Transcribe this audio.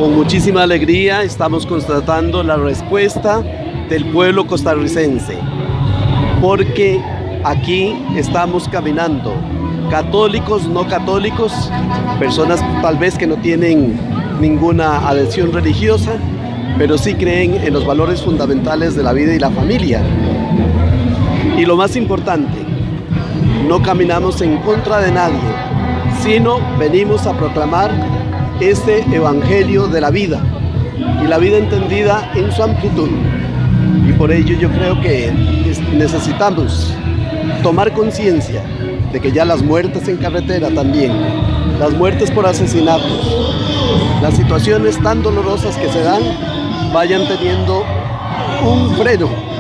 Con muchísima alegría estamos constatando la respuesta del pueblo costarricense, porque aquí estamos caminando, católicos, no católicos, personas tal vez que no tienen ninguna adhesión religiosa, pero sí creen en los valores fundamentales de la vida y la familia. Y lo más importante, no caminamos en contra de nadie, sino venimos a proclamar este evangelio de la vida, y la vida entendida en su amplitud. Y por ello yo creo que necesitamos tomar conciencia de que ya las muertes en carretera también, las muertes por asesinatos, las situaciones tan dolorosas que se dan, vayan teniendo un freno